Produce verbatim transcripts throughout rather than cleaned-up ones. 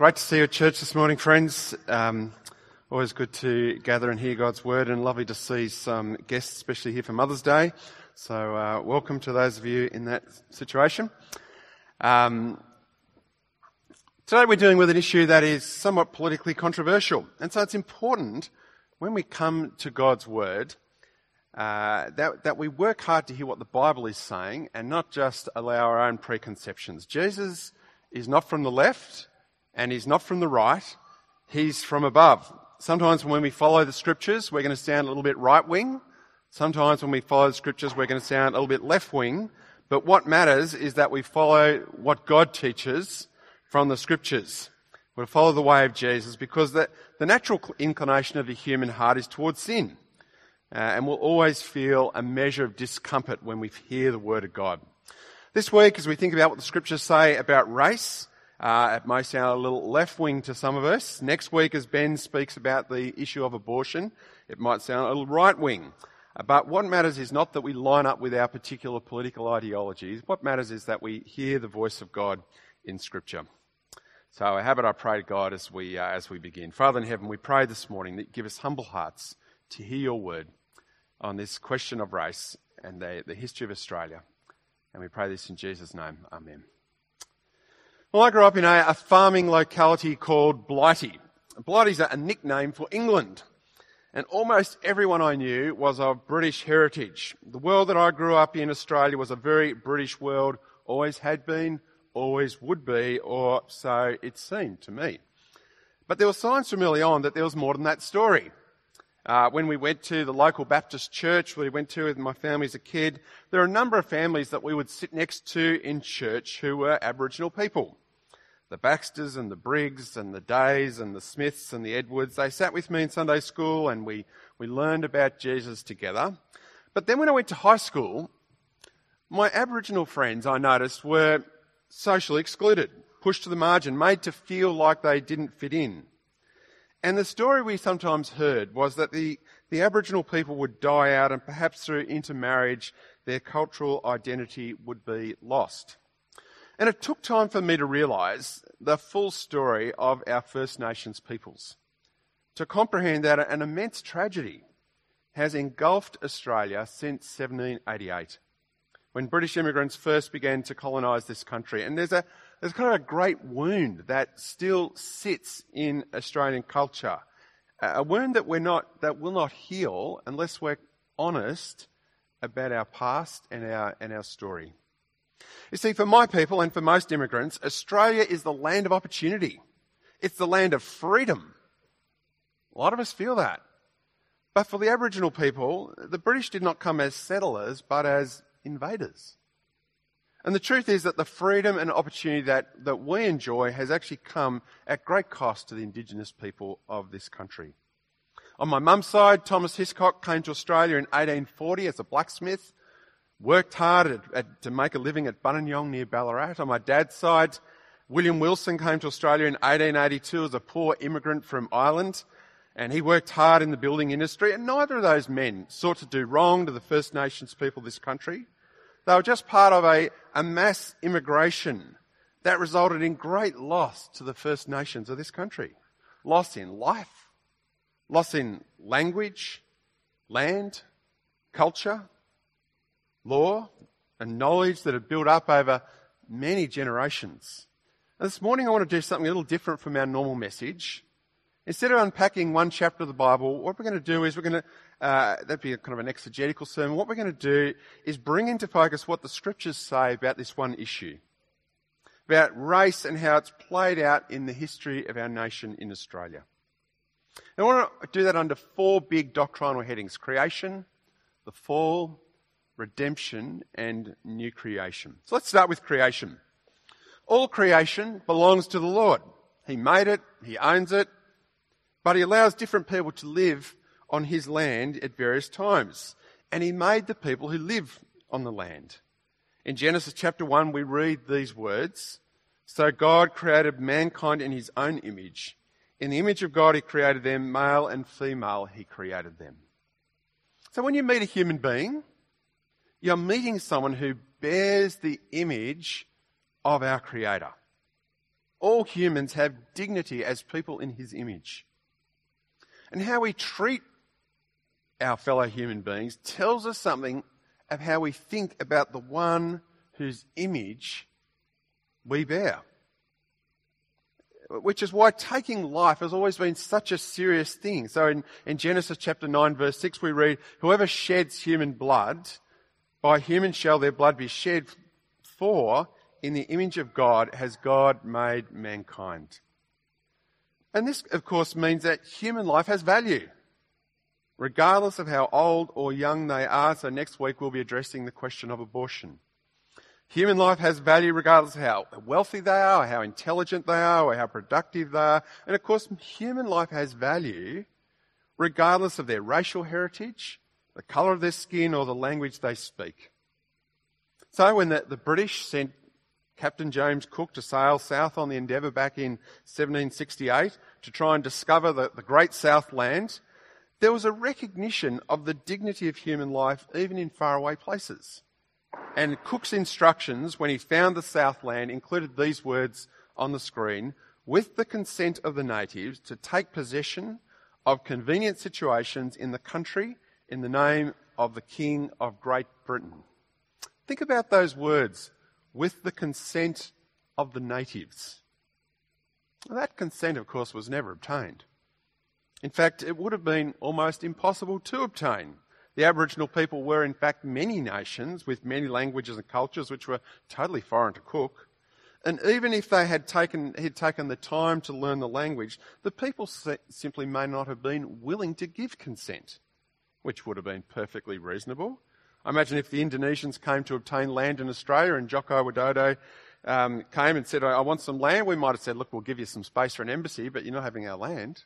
Great to see you at church this morning, friends. Um, always good to gather and hear God's word, and lovely to see some guests, especially here for Mother's Day. So uh, welcome to those of you in that situation. Um, today we're dealing with an issue that is somewhat politically controversial, and so it's important when we come to God's word uh, that, that we work hard to hear what the Bible is saying and not just allow our own preconceptions. Jesus is not from the left, and he's not from the right, he's from above. Sometimes when we follow the scriptures, we're going to sound a little bit right-wing. Sometimes when we follow the scriptures, we're going to sound a little bit left-wing. But what matters is that we follow what God teaches from the scriptures. We'll follow the way of Jesus, because the, the natural inclination of the human heart is towards sin. Uh, and we'll always feel a measure of discomfort when we hear the word of God. This week, as we think about what the scriptures say about race, Uh, it may sound a little left-wing to some of us. Next week, as Ben speaks about the issue of abortion, it might sound a little right-wing. Uh, but what matters is not that we line up with our particular political ideologies. What matters is that we hear the voice of God in Scripture. So I have it, I pray to God as we uh, as we begin. Father in heaven, we pray this morning that you give us humble hearts to hear your word on this question of race and the, the history of Australia. And we pray this in Jesus' name. Amen. Well, I grew up in a, a farming locality called Blighty. Blighty's a, a nickname for England. And almost everyone I knew was of British heritage. The world that I grew up in, Australia, was a very British world. Always had been, always would be, or so it seemed to me. But there were signs from early on that there was more than that story. Uh, when we went to the local Baptist church we went to with my family as a kid, there were a number of families that we would sit next to in church who were Aboriginal people. The Baxters and the Briggs and the Days and the Smiths and the Edwards, they sat with me in Sunday school and we, we learned about Jesus together. But then when I went to high school, my Aboriginal friends, I noticed, were socially excluded, pushed to the margin, made to feel like they didn't fit in. And the story we sometimes heard was that the, the Aboriginal people would die out, and perhaps through intermarriage, their cultural identity would be lost. And it took time for me to realise the full story of our First Nations peoples, to comprehend that an immense tragedy has engulfed Australia since seventeen eighty-eight, when British immigrants first began to colonise this country. And there's a there's kind of a great wound that still sits in Australian culture, a wound that we're not that will not heal unless we're honest about our past and our and our story. You see, for my people and for most immigrants, Australia is the land of opportunity. It's the land of freedom. A lot of us feel that. But for the Aboriginal people, the British did not come as settlers, but as invaders. And the truth is that the freedom and opportunity that, that we enjoy has actually come at great cost to the Indigenous people of this country. On my mum's side, Thomas Hiscock came to Australia in eighteen forty as a blacksmith, worked hard at, at, to make a living at Buninyong near Ballarat. On my dad's side, William Wilson came to Australia in eighteen eighty-two as a poor immigrant from Ireland, and he worked hard in the building industry. And neither of those men sought to do wrong to the First Nations people of this country. They were just part of a, a mass immigration that resulted in great loss to the First Nations of this country. Loss in life, loss in language, land, culture, law and knowledge that have built up over many generations. And this morning I want to do something a little different from our normal message. Instead of unpacking one chapter of the Bible, what we're going to do is we're going to, uh, that'd be a kind of an exegetical sermon. What we're going to do is bring into focus what the scriptures say about this one issue, about race and how it's played out in the history of our nation in Australia. And I want to do that under four big doctrinal headings: creation, the fall, redemption, and new creation. So let's start with creation. All creation belongs to the Lord. He made it, he owns it, but he allows different people to live on his land at various times. And he made the people who live on the land. In Genesis chapter one, we read these words: "So God created mankind in his own image. In the image of God he created them, male and female he created them." So when you meet a human being, you're meeting someone who bears the image of our Creator. all humans have dignity as people in his image. And how we treat our fellow human beings tells us something of how we think about the one whose image we bear. Which is why taking life has always been such a serious thing. So in, in Genesis chapter nine verse six we read, "Whoever sheds human blood, by human shall their blood be shed, for in the image of God has God made mankind." And this, of course, means that human life has value, regardless of how old or young they are. So next week we'll be addressing the question of abortion. Human life has value regardless of how wealthy they are, or how intelligent they are, or how productive they are. And of course, human life has value regardless of their racial heritage, the colour of their skin, or the language they speak. So when the, the British sent Captain James Cook to sail south on the Endeavour back in seventeen sixty-eight to try and discover the, the Great Southland, there was a recognition of the dignity of human life even in faraway places. And Cook's instructions when he found the Southland included these words on the screen: "With the consent of the natives to take possession of convenient situations in the country in the name of the King of Great Britain." Think about those words, "with the consent of the natives." Well, that consent, of course, was never obtained. In fact, it would have been almost impossible to obtain. The Aboriginal people were, in fact, many nations with many languages and cultures which were totally foreign to Cook. And even if they had taken, he'd taken the time to learn the language, the people simply may not have been willing to give consent, which would have been perfectly reasonable. I imagine if the Indonesians came to obtain land in Australia and Joko Widodo um, came and said, "I want some land," we might have said, "Look, we'll give you some space for an embassy, but you're not having our land."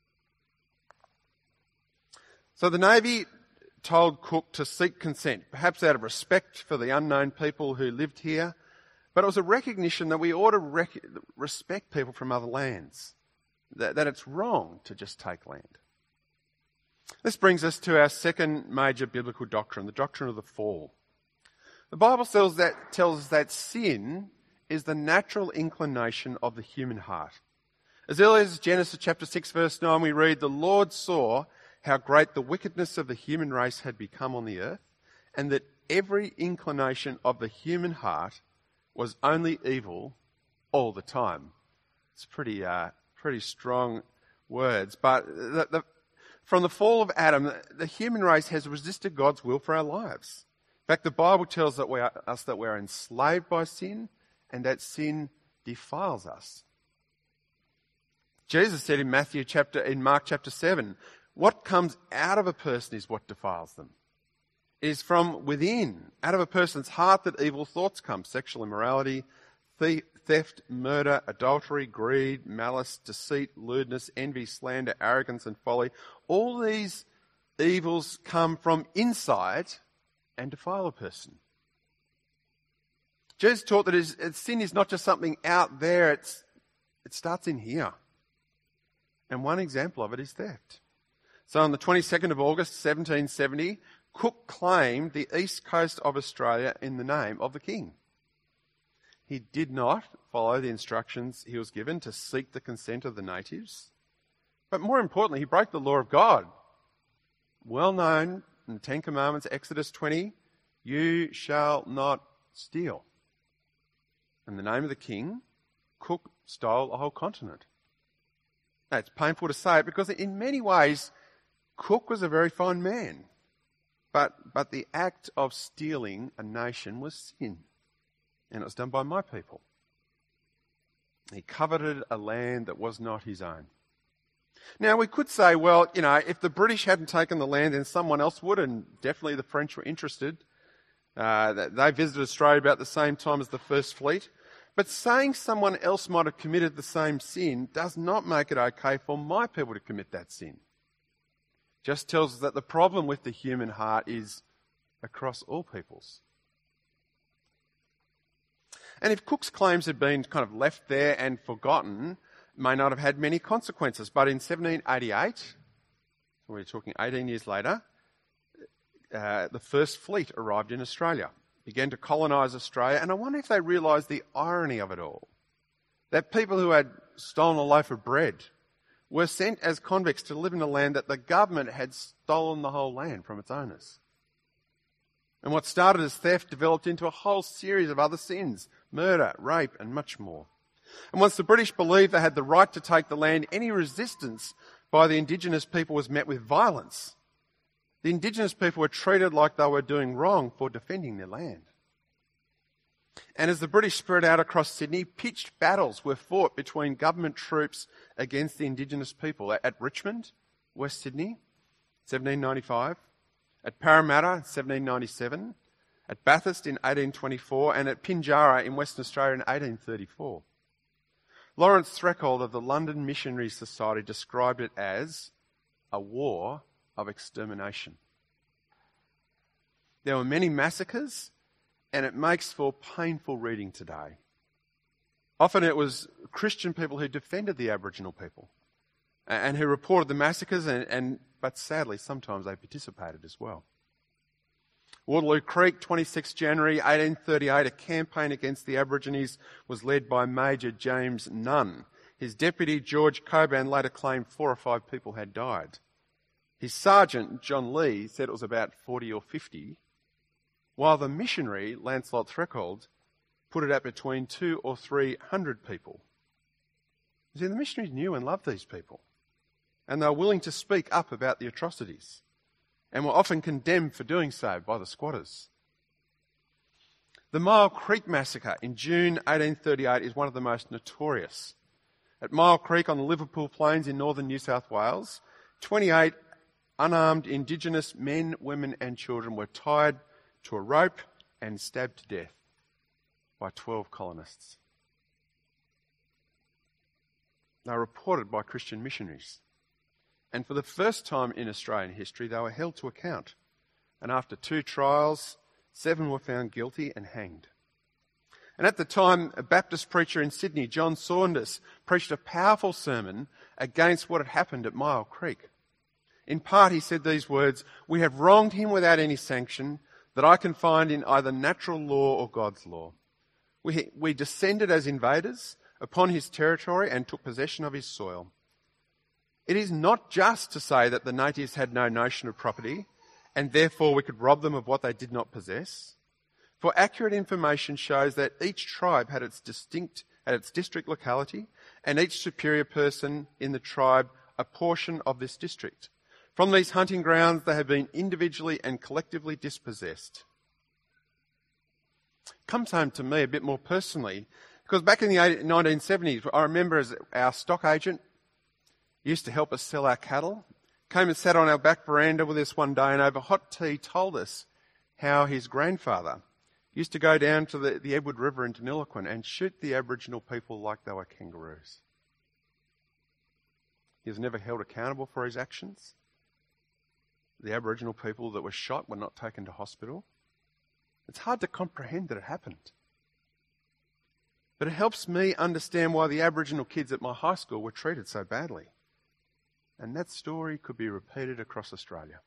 So the Navy told Cook to seek consent, perhaps out of respect for the unknown people who lived here, but it was a recognition that we ought to rec- respect people from other lands, that, that it's wrong to just take land. This brings us to our second major biblical doctrine, the doctrine of the fall. The Bible tells, that, tells us that sin is the natural inclination of the human heart. As early as Genesis chapter six verse nine we read, "The Lord saw how great the wickedness of the human race had become on the earth, and that every inclination of the human heart was only evil all the time." It's pretty, uh, pretty strong words, but the, the, from the fall of Adam, the, the human race has resisted God's will for our lives. In fact, the Bible tells that we are, us that we are enslaved by sin, and that sin defiles us. Jesus said in Matthew chapter, in Mark chapter seven, "What comes out of a person is what defiles them. It is from within, out of a person's heart, that evil thoughts come: sexual immorality, theft, murder, adultery, greed, malice, deceit, lewdness, envy, slander, arrogance, and folly. All these evils come from inside and defile a person." Jesus taught that his, sin is not just something out there, it's, it starts in here. And one example of it is theft. So on the twenty-second of August, seventeen seventy, Cook claimed the east coast of Australia in the name of the king. He did not follow the instructions he was given to seek the consent of the natives. But more importantly, he broke the law of God. Well known in the Ten Commandments, Exodus twenty, "You shall not steal." In the name of the king, Cook stole a whole continent. Now, it's painful to say it because in many ways, Cook was a very fine man, but, but the act of stealing a nation was sin, and it was done by my people. He coveted a land that was not his own. Now, we could say, well, you know, if the British hadn't taken the land, then someone else would, and definitely the French were interested. Uh, they visited Australia about the same time as the First Fleet. But saying someone else might have committed the same sin does not make it okay for my people to commit that sin. Just tells us that the problem with the human heart is across all peoples. And if Cook's claims had been kind of left there and forgotten, may not have had many consequences. But in seventeen eighty-eight, so we're talking eighteen years later, uh, the First Fleet arrived in Australia, began to colonise Australia, and I wonder if they realised the irony of it all. that people who had stolen a loaf of bread were sent as convicts to live in a land that the government had stolen the whole land from its owners. And what started as theft developed into a whole series of other sins, murder, rape, and much more. And once the British believed they had the right to take the land, any resistance by the indigenous people was met with violence. The indigenous people were treated like they were doing wrong for defending their land. And as the British spread out across Sydney, pitched battles were fought between government troops against the indigenous people at Richmond, West Sydney, seventeen ninety-five, at Parramatta, seventeen ninety-seven, at Bathurst in eighteen twenty-four, and at Pinjarra in Western Australia in eighteen thirty-four. Lawrence Threkold of the London Missionary Society described it as a war of extermination. There were many massacres, and it makes for painful reading today. Often it was Christian people who defended the Aboriginal people and who reported the massacres, and, and but sadly sometimes they participated as well. Waterloo Creek, twenty-sixth of January eighteen thirty-eight, a campaign against the Aborigines was led by Major James Nunn. His deputy, George Coban, later claimed four or five people had died. His sergeant, John Lee, said it was about forty or fifty, while the missionary, Lancelot Threkold, put it at between two or three hundred people. You see, the missionaries knew and loved these people, and they were willing to speak up about the atrocities, and were often condemned for doing so by the squatters. The Mile Creek Massacre in June eighteen thirty-eight is one of the most notorious. At Mile Creek on the Liverpool Plains in northern New South Wales, twenty-eight unarmed Indigenous men, women and children were tied to a rope and stabbed to death by twelve colonists. They were reported by Christian missionaries. And for the first time in Australian history, they were held to account. And after two trials, seven were found guilty and hanged. And at the time, a Baptist preacher in Sydney, John Saunders, preached a powerful sermon against what had happened at Mile Creek. In part, he said these words, "We have wronged him without any sanction that I can find in either natural law or God's law. We, we descended as invaders upon his territory and took possession of his soil. It is not just to say that the natives had no notion of property and therefore we could rob them of what they did not possess. For accurate information shows that each tribe had its distinct, had its district locality, and each superior person in the tribe a portion of this district. From these hunting grounds, they have been individually and collectively dispossessed." Comes home to me a bit more personally, because back in the nineteen seventies, I remember as our stock agent used to help us sell our cattle, came and sat on our back veranda with us one day and over hot tea told us how his grandfather used to go down to the, the Edward River in Deniliquin and shoot the Aboriginal people like they were kangaroos. He was never held accountable for his actions. The Aboriginal people that were shot were not taken to hospital. It's hard to comprehend that it happened. But it helps me understand why the Aboriginal kids at my high school were treated so badly. And that story could be repeated across Australia.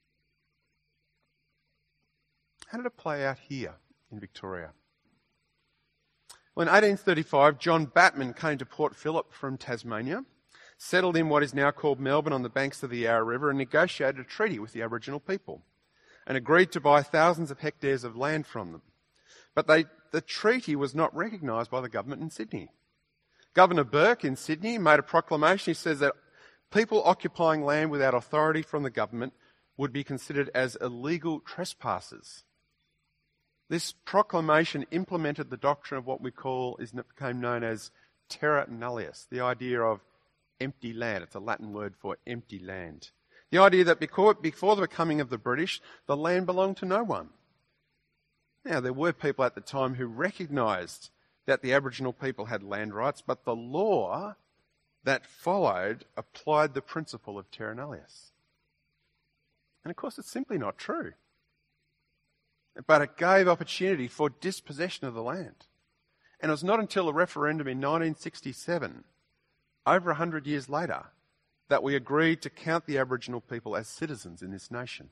How did it play out here in Victoria? Well, in eighteen thirty-five, John Batman came to Port Phillip from Tasmania, settled in what is now called Melbourne on the banks of the Yarra River, and negotiated a treaty with the Aboriginal people and agreed to buy thousands of hectares of land from them. But they, the treaty was not recognised by the government in Sydney. Governor Burke in Sydney made a proclamation. He says that people occupying land without authority from the government would be considered as illegal trespassers. This proclamation implemented the doctrine of what we call, is became known as terra nullius, the idea of empty land. It's a Latin word for empty land. The idea that before, before the coming of the British, the land belonged to no one. Now, there were people at the time who recognised that the Aboriginal people had land rights, but the law that followed applied the principle of terra nullius. And of course, it's simply not true. But it gave opportunity for dispossession of the land. And it was not until a referendum in nineteen sixty-seven, over one hundred years later, that we agreed to count the Aboriginal people as citizens in this nation.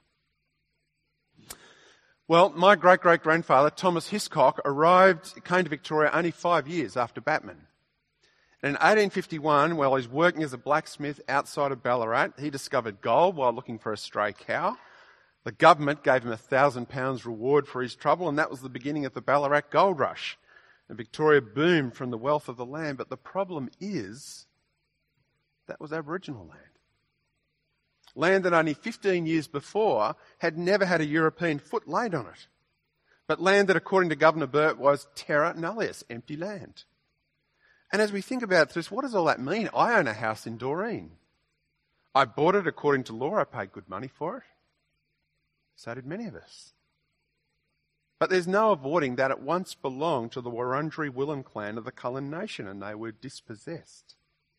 Well, my great-great-grandfather, Thomas Hiscock, arrived, came to Victoria only five years after Batman. And in eighteen fifty-one, while he's working as a blacksmith outside of Ballarat, he discovered gold while looking for a stray cow. The government gave him a thousand pounds reward for his trouble, and that was the beginning of the Ballarat gold rush. And Victoria boomed from the wealth of the land, but the problem is that was Aboriginal land. Land that only fifteen years before had never had a European foot laid on it. But land that, according to Governor Burt, was terra nullius, empty land. And as we think about this, what does all that mean? I own a house in Doreen. I bought it according to law. I paid good money for it. So did many of us. But there's no avoiding that it once belonged to the Wurundjeri Willam clan of the Kulin Nation, and they were dispossessed.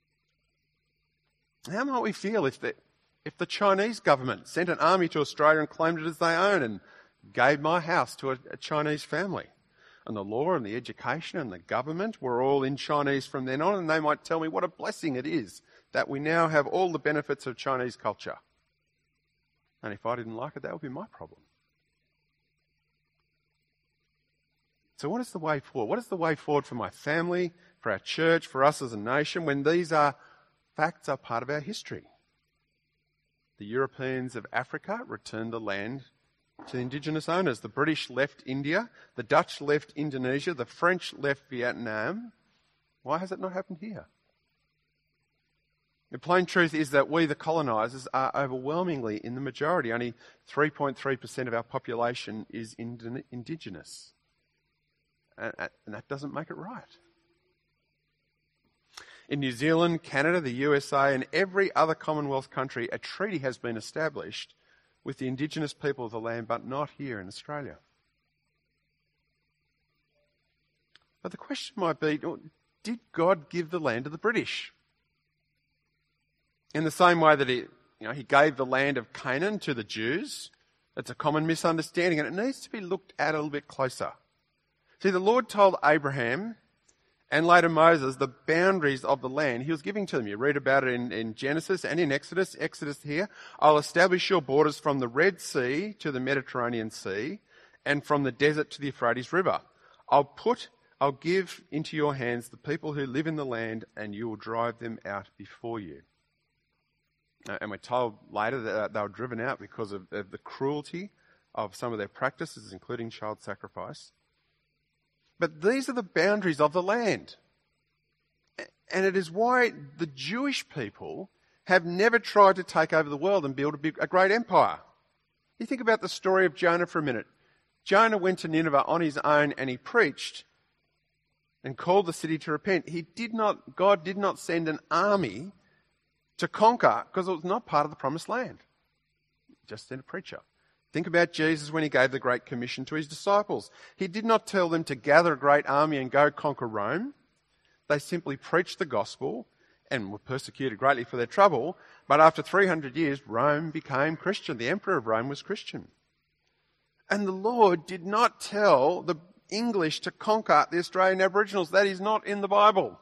How might we feel if the, if the Chinese government sent an army to Australia and claimed it as their own and gave my house to a, a Chinese family? And the law and the education and the government were all in Chinese from then on, and they might tell me what a blessing it is that we now have all the benefits of Chinese culture. And if I didn't like it, that would be my problem. So what is the way forward? What is the way forward for my family, for our church, for us as a nation, when these are facts are part of our history? The Europeans of Africa returned the land to the indigenous owners. The British left India. The Dutch left Indonesia. The French left Vietnam. Why has it not happened here? The plain truth is that we, the colonisers, are overwhelmingly in the majority. Only three point three percent of our population is ind- indigenous. And, and that doesn't make it right. In New Zealand, Canada, the U S A and every other Commonwealth country, a treaty has been established with the indigenous people of the land, but not here in Australia. But the question might be, did God give the land to the British? In the same way that he, you know, he gave the land of Canaan to the Jews, it's a common misunderstanding, and it needs to be looked at a little bit closer. See, the Lord told Abraham and later Moses the boundaries of the land he was giving to them. You read about it in, in Genesis and in Exodus. Exodus here, I'll establish your borders from the Red Sea to the Mediterranean Sea and from the desert to the Euphrates River. I'll put, I'll give into your hands the people who live in the land, and you will drive them out before you. And we're told later that they were driven out because of, of the cruelty of some of their practices, including child sacrifice. But these are the boundaries of the land. And it is why the Jewish people have never tried to take over the world and build a, big, a great empire. You think about the story of Jonah for a minute. Jonah went to Nineveh on his own and he preached and called the city to repent. He did not, God did not send an army to conquer because it was not part of the promised land. He just sent a preacher. Think about Jesus when he gave the Great Commission to his disciples. He did not tell them to gather a great army and go conquer Rome. They simply preached the gospel and were persecuted greatly for their trouble. But after three hundred years, Rome became Christian. The emperor of Rome was Christian. And the Lord did not tell the English to conquer the Australian Aboriginals. That is not in the Bible.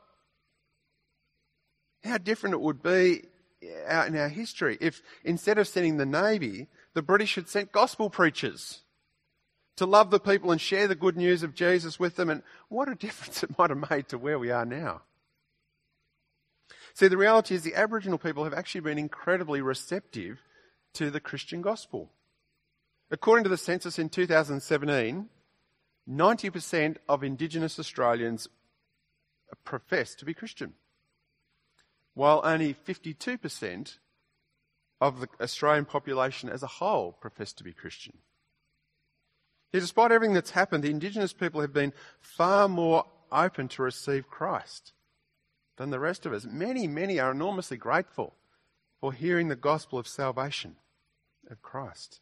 How different it would be in our history if instead of sending the Navy, the British had sent gospel preachers to love the people and share the good news of Jesus with them. And what a difference it might have made to where we are now. See, the reality is the Aboriginal people have actually been incredibly receptive to the Christian gospel. According to the census in two thousand seventeen, ninety percent of Indigenous Australians profess to be Christian, while only fifty-two percent of the Australian population as a whole profess to be Christian. Yet despite everything that's happened, the Indigenous people have been far more open to receive Christ than the rest of us. Many, many are enormously grateful for hearing the gospel of salvation of Christ.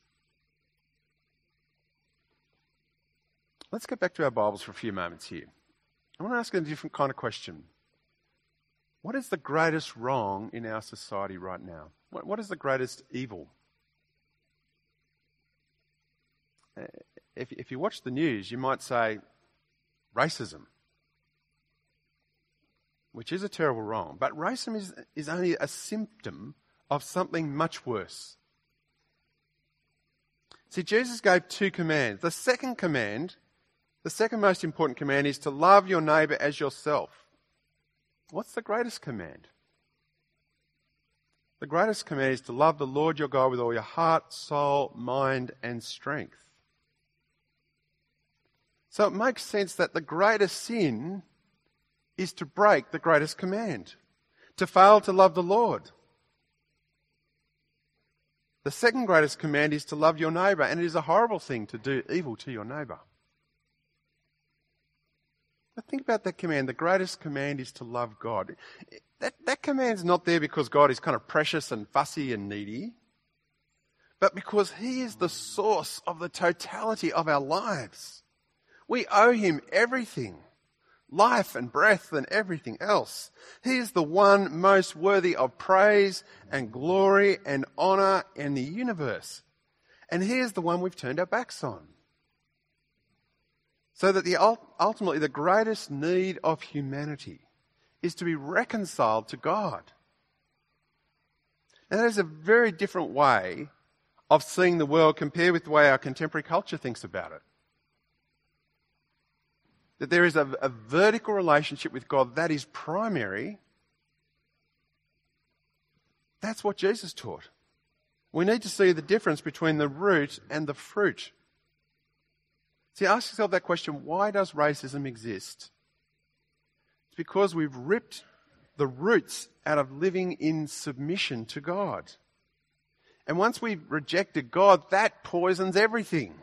Let's get back to our Bibles for a few moments here. I want to ask a different kind of question. What is the greatest wrong in our society right now? What, what is the greatest evil? If, if you watch the news, you might say racism, which is a terrible wrong. But racism is, is only a symptom of something much worse. See, Jesus gave two commands. The second command, the second most important command is to love your neighbour as yourself. What's the greatest command? The greatest command is to love the Lord your God with all your heart, soul, mind, and strength. So it makes sense that the greatest sin is to break the greatest command, to fail to love the Lord. The second greatest command is to love your neighbour, and it is a horrible thing to do evil to your neighbour. But think about that command. The greatest command is to love God. That, that command's not there because God is kind of precious and fussy and needy, but because He is the source of the totality of our lives. We owe Him everything, life and breath and everything else. He is the one most worthy of praise and glory and honour in the universe. And He is the one we've turned our backs on. So that the ultimately the greatest need of humanity is to be reconciled to God. And that is a very different way of seeing the world compared with the way our contemporary culture thinks about it. That there is a, a vertical relationship with God that is primary. That's what Jesus taught. We need to see the difference between the root and the fruit. See, ask yourself that question, why does racism exist? It's because we've ripped the roots out of living in submission to God. And once we've rejected God, that poisons everything.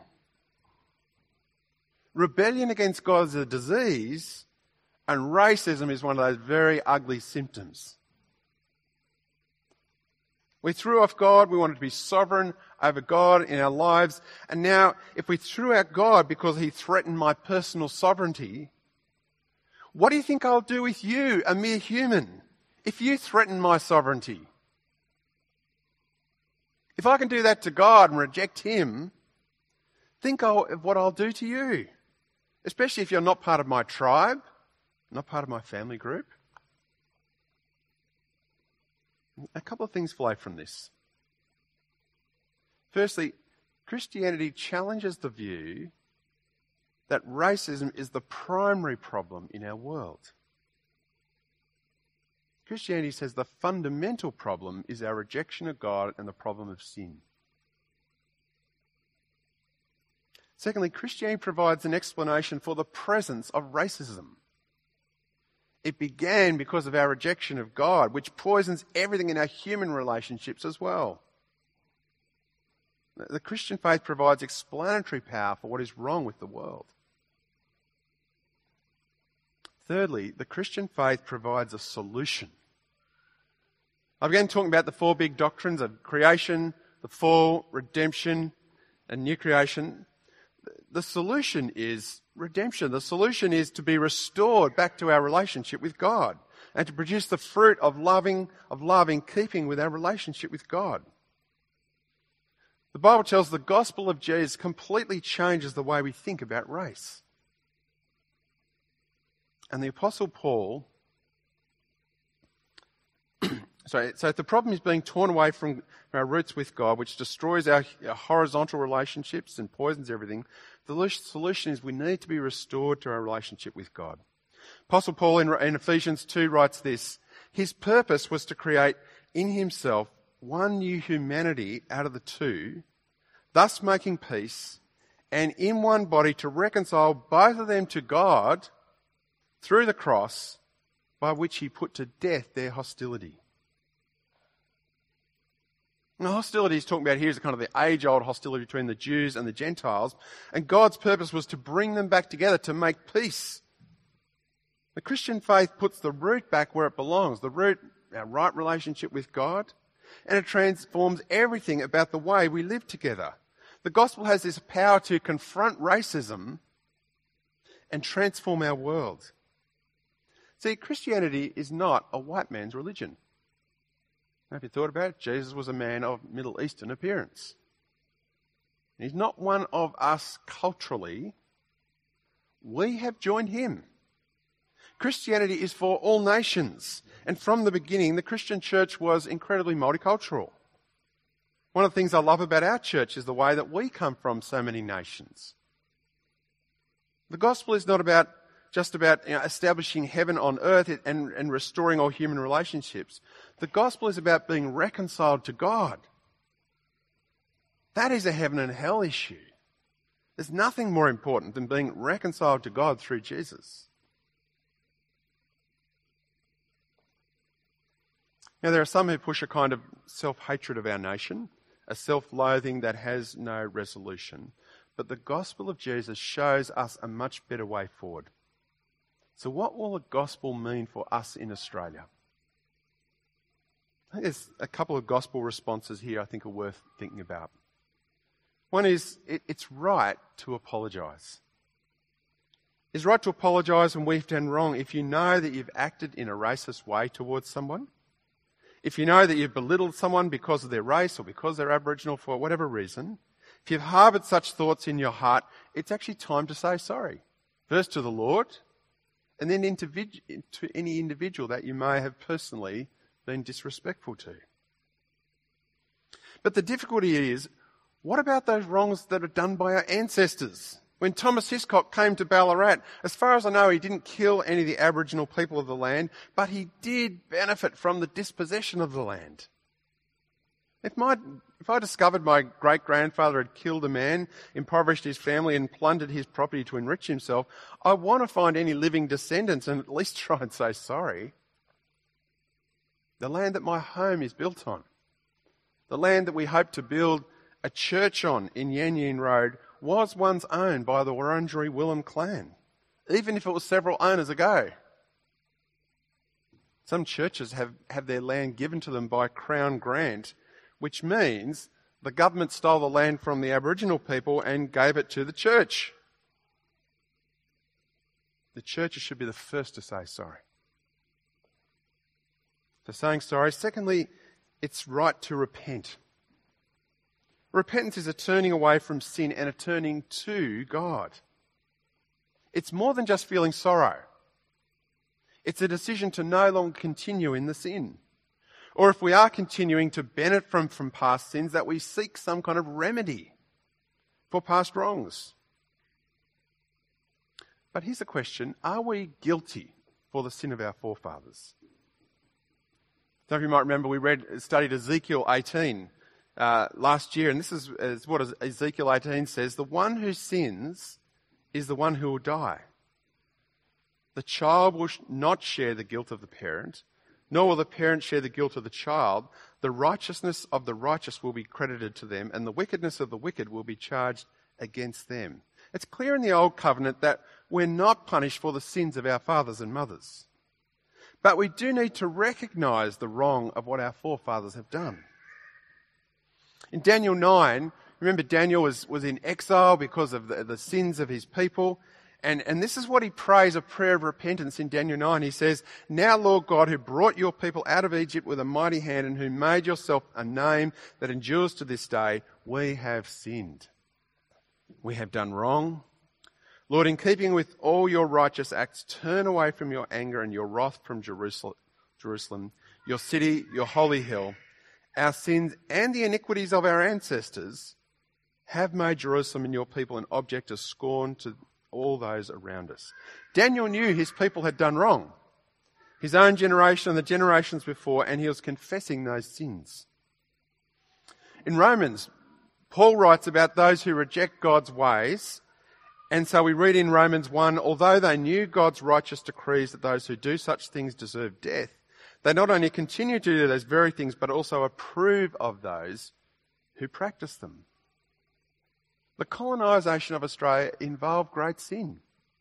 Rebellion against God is a disease, and racism is one of those very ugly symptoms. We threw off God, we wanted to be sovereign over God in our lives, and now if we threw out God because He threatened my personal sovereignty, what do you think I'll do with you, a mere human, if you threaten my sovereignty? If I can do that to God and reject Him, think of what I'll do to you, especially if you're not part of my tribe, not part of my family group. A couple of things flow from this. Firstly, Christianity challenges the view that racism is the primary problem in our world. Christianity says the fundamental problem is our rejection of God and the problem of sin. Secondly, Christianity provides an explanation for the presence of racism. It began because of our rejection of God, which poisons everything in our human relationships as well. The Christian faith provides explanatory power for what is wrong with the world. Thirdly, the Christian faith provides a solution. I began talking about the four big doctrines of creation, the fall, redemption, and new creation. The solution is redemption. The solution is to be restored back to our relationship with God and to produce the fruit of loving, of love in keeping with our relationship with God. The Bible tells the gospel of Jesus completely changes the way we think about race. And the Apostle Paul, sorry, so if the problem is being torn away from our roots with God, which destroys our, our horizontal relationships and poisons everything, the solution is we need to be restored to our relationship with God. Apostle Paul in, in Ephesians two writes this: his purpose was to create in himself one new humanity out of the two, thus making peace, and in one body to reconcile both of them to God through the cross, by which he put to death their hostility. And the hostility he's talking about here is kind of the age-old hostility between the Jews and the Gentiles. And God's purpose was to bring them back together, to make peace. The Christian faith puts the root back where it belongs. The root, our right relationship with God. And it transforms everything about the way we live together. The gospel has this power to confront racism and transform our world. See, Christianity is not a white man's religion. Have you thought about it? Jesus was a man of Middle Eastern appearance. He's not one of us culturally. We have joined him. Christianity is for all nations. And from the beginning, the Christian church was incredibly multicultural. One of the things I love about our church is the way that we come from so many nations. The gospel is not about just about you know, establishing heaven on earth and, and restoring all human relationships. The gospel is about being reconciled to God. That is a heaven and hell issue. There's nothing more important than being reconciled to God through Jesus. Now, there are some who push a kind of self-hatred of our nation, a self-loathing that has no resolution. But the gospel of Jesus shows us a much better way forward. So what will the gospel mean for us in Australia? I think there's a couple of gospel responses here I think are worth thinking about. One is, it, it's right to apologise. It's right to apologise when we've done wrong. If you know that you've acted in a racist way towards someone, if you know that you've belittled someone because of their race or because they're Aboriginal for whatever reason, if you've harboured such thoughts in your heart, it's actually time to say sorry. First to the Lord, and then individu- to any individual that you may have personally been disrespectful to. But the difficulty is, what about those wrongs that are done by our ancestors? When Thomas Hiscock came to Ballarat, as far as I know, he didn't kill any of the Aboriginal people of the land, but he did benefit from the dispossession of the land. If my, if I discovered my great-grandfather had killed a man, impoverished his family and plundered his property to enrich himself, I want to find any living descendants and at least try and say sorry. The land that my home is built on, the land that we hope to build a church on in Yanyin Road, was once owned by the Wurundjeri Willem clan, even if it was several owners ago. Some churches have, have their land given to them by Crown grant, which means the government stole the land from the Aboriginal people and gave it to the church. The churches should be the first to say sorry. So saying sorry. Secondly, it's right to repent. Repentance is a turning away from sin and a turning to God. It's more than just feeling sorrow. It's a decision to no longer continue in the sin. Or if we are continuing to benefit from, from past sins, that we seek some kind of remedy for past wrongs. But here's the question, are we guilty for the sin of our forefathers? Some of you might remember we read, studied Ezekiel eighteen uh, last year, and this is, is what Ezekiel eighteen says, the one who sins is the one who will die. The child will not share the guilt of the parent, nor will the parent share the guilt of the child. The righteousness of the righteous will be credited to them, and the wickedness of the wicked will be charged against them. It's clear in the Old Covenant that we're not punished for the sins of our fathers and mothers. But we do need to recognise the wrong of what our forefathers have done. In Daniel nine, remember Daniel was, was in exile because of the, the sins of his people. And, and this is what he prays, a prayer of repentance in Daniel nine. He says, now, Lord God, who brought your people out of Egypt with a mighty hand and who made yourself a name that endures to this day, we have sinned. We have done wrong. Lord, in keeping with all your righteous acts, turn away from your anger and your wrath from Jerusalem, Jerusalem, your city, your holy hill. Our sins and the iniquities of our ancestors have made Jerusalem and your people an object of scorn to all those around us. Daniel knew his people had done wrong, his own generation and the generations before, and he was confessing those sins. In Romans, Paul writes about those who reject God's ways. And so we read in Romans one, although they knew God's righteous decrees that those who do such things deserve death, they not only continue to do those very things, but also approve of those who practice them. The colonisation of Australia involved great sin.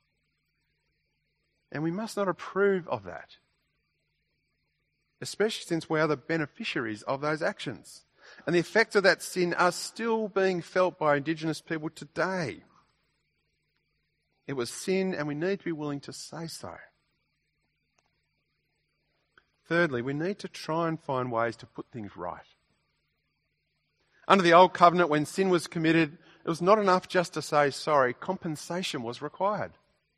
And we must not approve of that, especially since we are the beneficiaries of those actions. And the effects of that sin are still being felt by Indigenous people today. It was sin, and we need to be willing to say so. Thirdly, we need to try and find ways to put things right. Under the Old Covenant, when sin was committed, it was not enough just to say sorry. Compensation was required.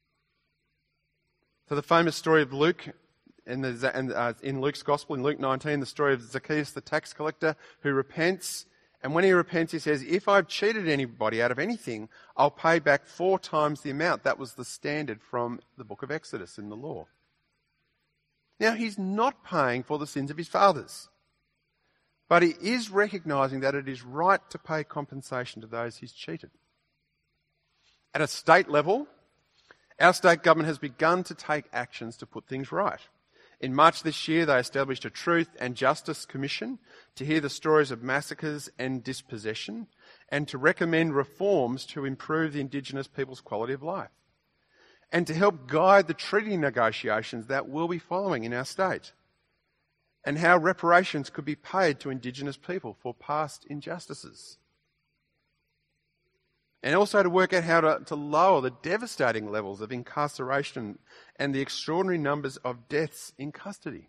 So the famous story of Luke, in, the, in Luke's Gospel, in Luke nineteen, the story of Zacchaeus the tax collector who repents And when he repents, he says, if I've cheated anybody out of anything, I'll pay back four times the amount. That was the standard from the book of Exodus in the law. Now, he's not paying for the sins of his fathers, but he is recognising that it is right to pay compensation to those he's cheated. At a state level, our state government has begun to take actions to put things right. In March this year, they established a Truth and Justice Commission to hear the stories of massacres and dispossession and to recommend reforms to improve the Indigenous people's quality of life and to help guide the treaty negotiations that we'll be following in our state and how reparations could be paid to Indigenous people for past injustices. And also to work out how to, to lower the devastating levels of incarceration and the extraordinary numbers of deaths in custody.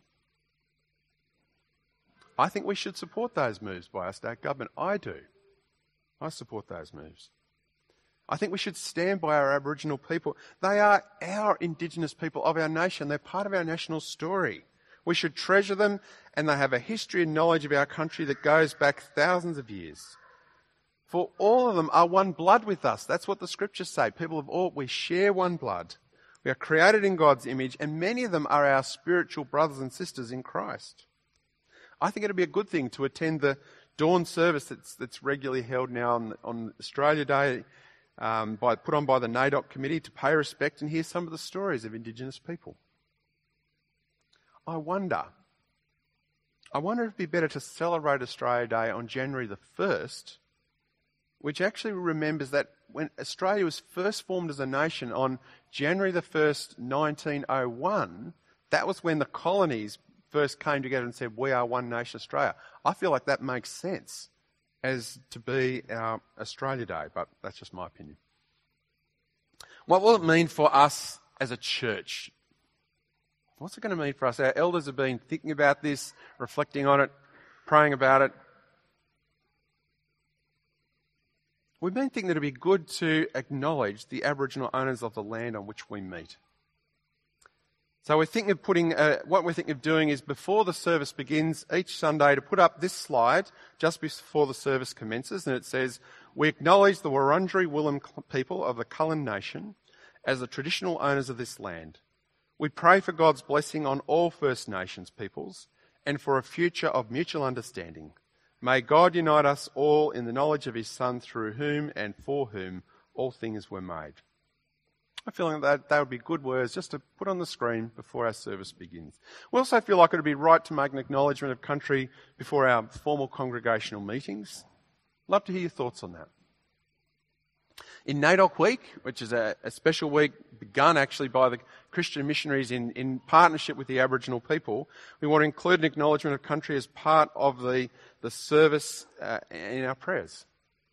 I think we should support those moves by our state government. I do. I support those moves. I think we should stand by our Aboriginal people. They are our Indigenous people of our nation. They're part of our national story. We should treasure them, and they have a history and knowledge of our country that goes back thousands of years. For all of them are one blood with us. That's what the scriptures say. People of all, we share one blood. We are created in God's image, and many of them are our spiritual brothers and sisters in Christ. I think it'd be a good thing to attend the dawn service that's, that's regularly held now on, on Australia Day, um, by, put on by the NAIDOC committee, to pay respect and hear some of the stories of Indigenous people. I wonder, I wonder if it'd be better to celebrate Australia Day on January the first, which actually remembers that when Australia was first formed as a nation on January the first, nineteen oh one, that was when the colonies first came together and said, we are one nation Australia. I feel like that makes sense as to be our Australia Day, but that's just my opinion. What will it mean for us as a church? What's it going to mean for us? Our elders have been thinking about this, reflecting on it, praying about it. We've been thinking that it would be good to acknowledge the Aboriginal owners of the land on which we meet. So we're thinking of putting, uh, what we're thinking of doing is before the service begins each Sunday to put up this slide just before the service commences, and it says, we acknowledge the Wurundjeri Willem people of the Kulin Nation as the traditional owners of this land. We pray for God's blessing on all First Nations peoples and for a future of mutual understanding. May God unite us all in the knowledge of his Son, through whom and for whom all things were made. I feel like that, that would be good words just to put on the screen before our service begins. We also feel like it would be right to make an acknowledgement of country before our formal congregational meetings. Love to hear your thoughts on that. In NAIDOC Week, which is a, a special week begun actually by the Christian missionaries in, in partnership with the Aboriginal people, we want to include an acknowledgement of country as part of the, the service uh, in our prayers.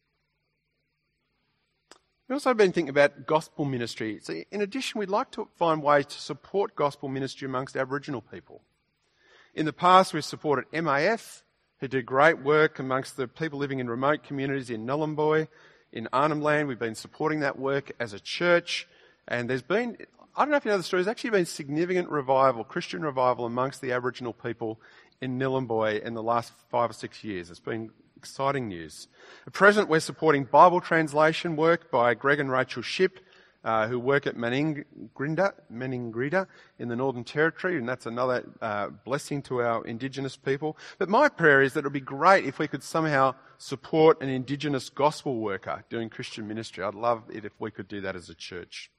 We've also been thinking about gospel ministry. So in addition, we'd like to find ways to support gospel ministry amongst Aboriginal people. In the past, we've supported M A F, who do great work amongst the people living in remote communities in Nhulunbuy, in Arnhem Land. We've been supporting that work as a church, and there's been, I don't know if you know the story, there's actually been significant revival, Christian revival amongst the Aboriginal people in Nhulunbuy in the last five or six years. It's been exciting news. At present, we're supporting Bible translation work by Greg and Rachel Shipp, uh, who work at Meningrinda, Meningrida in the Northern Territory, and that's another uh, blessing to our Indigenous people. But my prayer is that it would be great if we could somehow support an Indigenous gospel worker doing Christian ministry. I'd love it if we could do that as a church.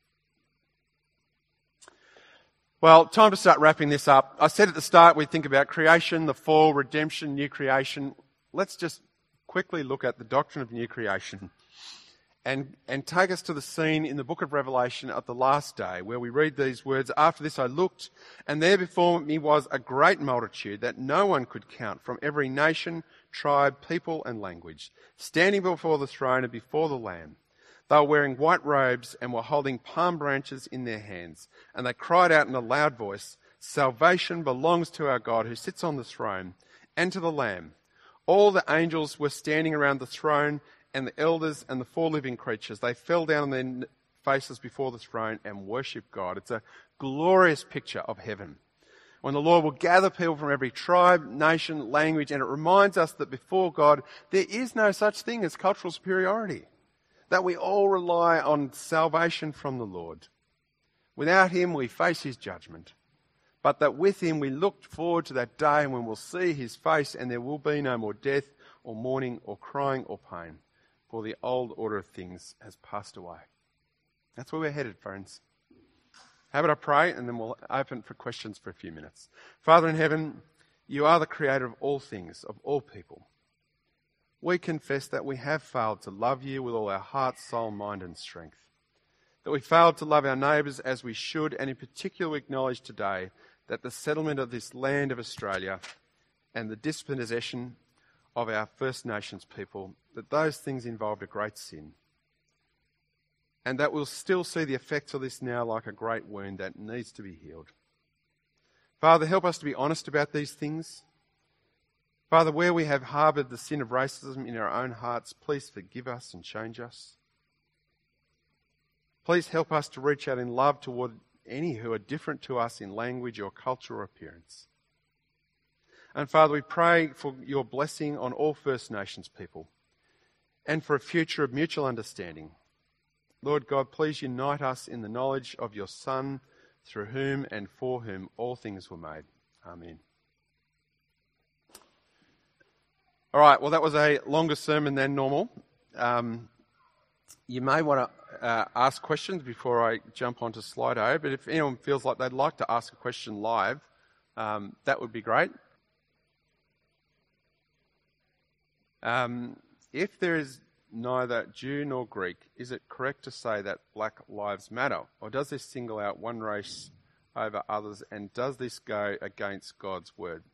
Well, time to start wrapping this up. I said at the start we'd think about creation, the fall, redemption, new creation. Let's just quickly look at the doctrine of new creation and, and take us to the scene in the book of Revelation at the last day, where we read these words, after this I looked, and there before me was a great multitude that no one could count, from every nation, tribe, people and language, standing before the throne and before the Lamb. They were wearing white robes and were holding palm branches in their hands, and they cried out in a loud voice, salvation belongs to our God who sits on the throne and to the Lamb. All the angels were standing around the throne, and the elders and the four living creatures. They fell down on their faces before the throne and worshipped God. It's a glorious picture of heaven. when the Lord will gather people from every tribe, nation, language, and it reminds us that before God, there is no such thing as cultural superiority, that we all rely on salvation from the Lord. Without him, we face his judgment, but that with him we look forward to that day when we'll see his face and there will be no more death or mourning or crying or pain, for the old order of things has passed away. That's where we're headed, friends. How about I pray, and then we'll open for questions for a few minutes. Father in heaven, you are the creator of all things, of all people. We confess that we have failed to love you with all our heart, soul, mind and strength. That we failed to love our neighbours as we should, and in particular we acknowledge today that the settlement of this land of Australia and the dispossession of our First Nations people, that those things involved a great sin. And that we'll still see the effects of this now like a great wound that needs to be healed. Father, help us to be honest about these things. Father, where we have harboured the sin of racism in our own hearts, please forgive us and change us. Please help us to reach out in love toward any who are different to us in language or culture or appearance. And Father, we pray for your blessing on all First Nations people and for a future of mutual understanding. Lord God, please unite us in the knowledge of your Son, through whom and for whom all things were made. Amen. All right, well, that was a longer sermon than normal. Um, you may want to uh, ask questions before I jump onto Slido, but if anyone feels like they'd like to ask a question live, um, that would be great. Um, if there is neither Jew nor Greek, is it correct to say that Black Lives Matter? Or does this single out one race over others, and does this go against God's word?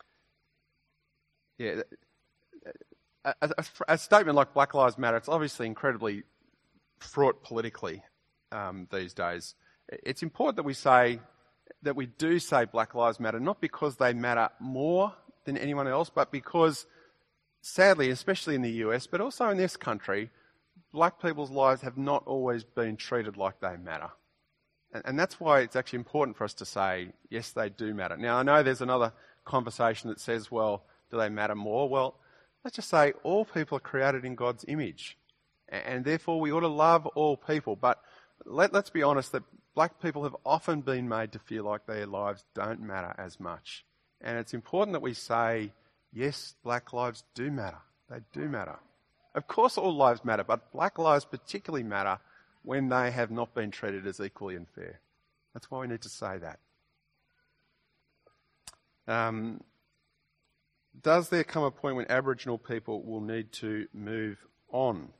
Yeah, a, a, a statement like Black Lives Matter, it's obviously incredibly fraught politically um, these days. It's important that we say, that we do say Black Lives Matter, not because they matter more than anyone else, but because sadly, especially in the U S, but also in this country, black people's lives have not always been treated like they matter. And, and that's why it's actually important for us to say, yes, they do matter. Now, I know there's another conversation that says, well, do they matter more? Well, let's just say all people are created in God's image. And, and therefore, we ought to love all people. But let, let's be honest that black people have often been made to feel like their lives don't matter as much. And it's important that we say, yes, black lives do matter. They do matter. Of course all lives matter, but black lives particularly matter when they have not been treated as equally and fair. That's why we need to say that. Um, does there come a point when Aboriginal people will need to move on?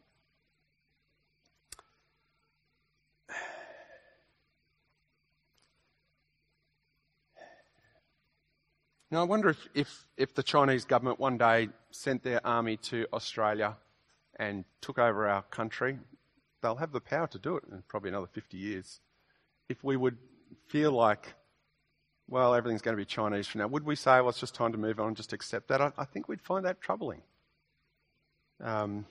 Now, I wonder if, if, if the Chinese government one day sent their army to Australia and took over our country, they'll have the power to do it in probably another fifty years. If we would feel like, well, everything's going to be Chinese from now, would we say, well, it's just time to move on and just accept that? I, I think we'd find that troubling. Um,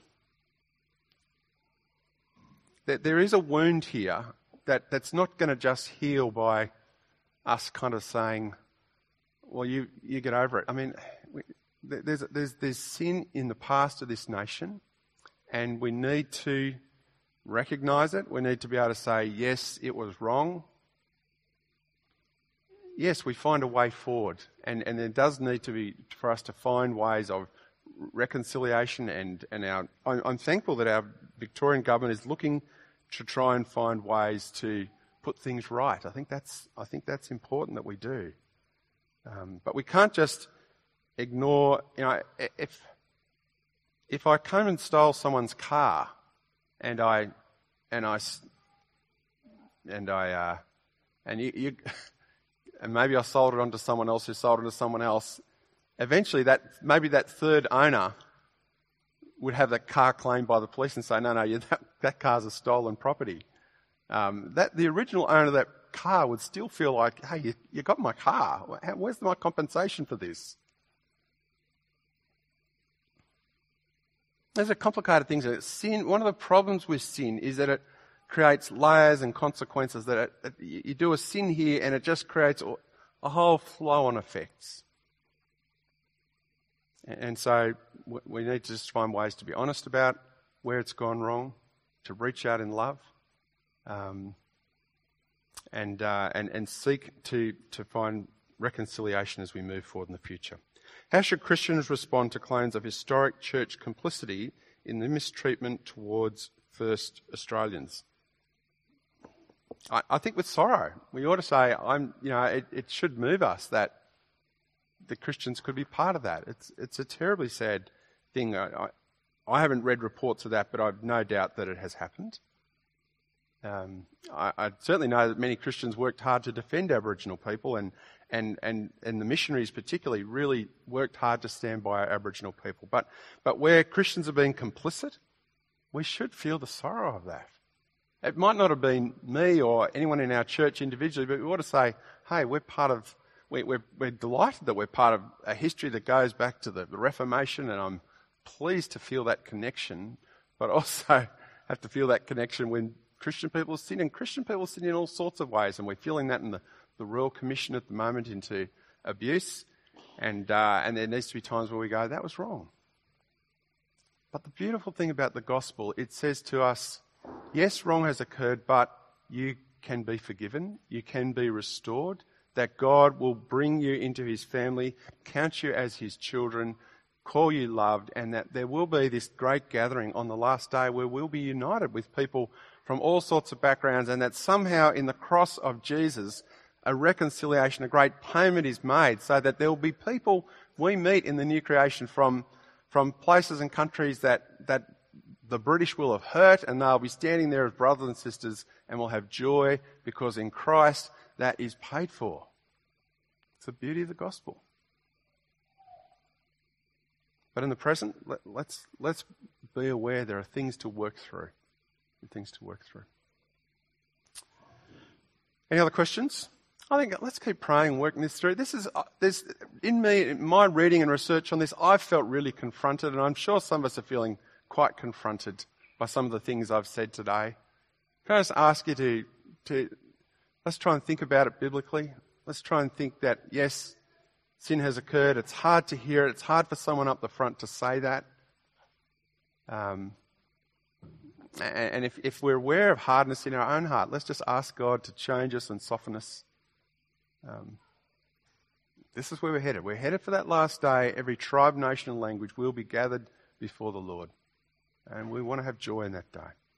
there, there is a wound here that, that's not going to just heal by us kind of saying, well, you, you get over it. I mean, we, there's, there's, there's sin in the past of this nation, and we need to recognise it. We need to be able to say, yes, it was wrong. Yes, we find a way forward, and, and there does need to be, for us to find ways of reconciliation, and, and our, I'm, I'm thankful that our Victorian government is looking to try and find ways to put things right. I think that's, I think that's important that we do. Um, but we can't just ignore, you know, if if I come and stole someone's car, and I and I and I uh, and you, you and maybe I sold it on to someone else who sold it to someone else. Eventually, that maybe that third owner would have that car claimed by the police and say, no, no, you, that, that car's a stolen property. Um, that the original owner of that car would still feel like, hey, you, you got my car. Where's my compensation for this? Those are complicated things. Sin. One of the problems with sin is that it creates layers and consequences. That it, it, you do a sin here, and it just creates all, a whole flow-on effects. And so we need to just find ways to be honest about where it's gone wrong, to reach out in love, um, and, uh, and and seek to to find reconciliation as we move forward in the future. How should Christians respond to claims of historic church complicity in the mistreatment towards First Australians? I, I think with sorrow. We ought to say, I'm, you know, it, it should move us that the Christians could be part of that. It's it's a terribly sad thing. I, I, I haven't read reports of that, but I've no doubt that it has happened. Um, I, I certainly know that many Christians worked hard to defend Aboriginal people, and, and, and, and the missionaries particularly really worked hard to stand by our Aboriginal people. But, but where Christians are being complicit, we should feel the sorrow of that. It might not have been me or anyone in our church individually, but we ought to say, hey, we're part of, we, we're, we're delighted that we're part of a history that goes back to the, the Reformation, and I'm pleased to feel that connection, but also have to feel that connection when Christian people sin, and Christian people sin in all sorts of ways, and we're feeling that in the, the Royal Commission at the moment into abuse, and uh, and there needs to be times where we go, that was wrong. But the beautiful thing about the gospel, it says to us, yes, wrong has occurred, but you can be forgiven, you can be restored, that God will bring you into his family, count you as his children, call you loved, and that there will be this great gathering on the last day where we'll be united with people from all sorts of backgrounds, and that somehow in the cross of Jesus, a reconciliation, a great payment is made, so that there will be people we meet in the new creation from, from places and countries that, that the British will have hurt, and they'll be standing there as brothers and sisters, and will have joy because in Christ that is paid for. It's the beauty of the gospel. But in the present, let, let's let's be aware there are things to work through. Things to work through. Any other questions? I think let's keep praying, working this through. This is, uh, there's, in me, in my reading and research on this, I've felt really confronted, and I'm sure some of us are feeling quite confronted by some of the things I've said today. Can I just ask you to, to let's try and think about it biblically. Let's try and think that, yes, sin has occurred. It's hard to hear it. It's hard for someone up the front to say that. Um, and if, if we're aware of hardness in our own heart, let's just ask God to change us and soften us. Um, this is where we're headed. We're headed for that last day. Every tribe, nation and language will be gathered before the Lord. And we want to have joy in that day.